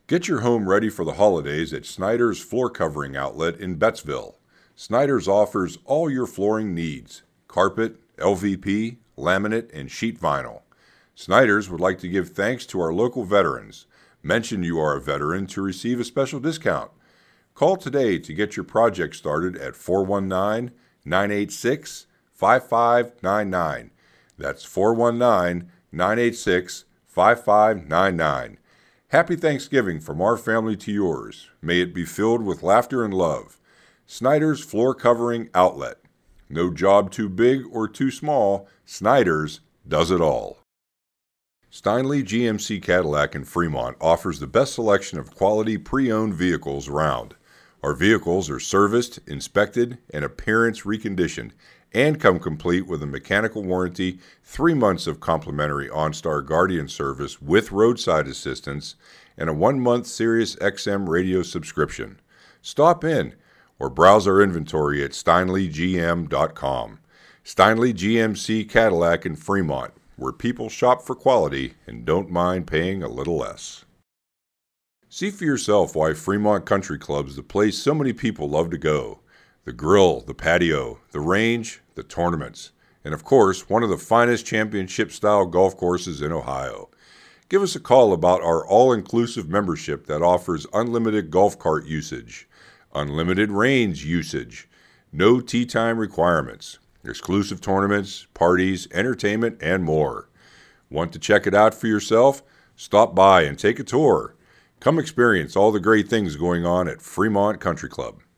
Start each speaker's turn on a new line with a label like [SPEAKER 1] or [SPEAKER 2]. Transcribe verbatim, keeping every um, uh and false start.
[SPEAKER 1] Get your home ready for the holidays at Snyder's Floor Covering Outlet in Bettsville. Snyder's offers all your flooring needs: carpet, L V P, laminate, and sheet vinyl. Snyder's would like to give thanks to our local veterans. Mention you are a veteran to receive a special discount. Call today to get your project started at four one nine, nine eight six, five five nine nine. That's four one nine, nine eight six, five five nine nine. Happy Thanksgiving from our family to yours. May it be filled with laughter and love. Snyder's Floor Covering Outlet. No job too big or too small. Snyder's does it all. Steinle G M C Cadillac in Fremont offers the best selection of quality pre-owned vehicles around. Our vehicles are serviced, inspected, and appearance reconditioned, and come complete with a mechanical warranty, three months of complimentary OnStar Guardian service with roadside assistance, and a one-month Sirius X M radio subscription. Stop in or browse our inventory at steinle g m dot com. Steinle G M C Cadillac in Fremont, where people shop for quality and don't mind paying a little less. See for yourself why Fremont Country Club's the place so many people love to go. The grill, the patio, the range, the tournaments, and of course, one of the finest championship-style golf courses in Ohio. Give us a call about our all-inclusive membership that offers unlimited golf cart usage, unlimited range usage, no tee time requirements, exclusive tournaments, parties, entertainment, and more. Want to check it out for yourself? Stop by and take a tour. Come experience all the great things going on at Fremont Country Club.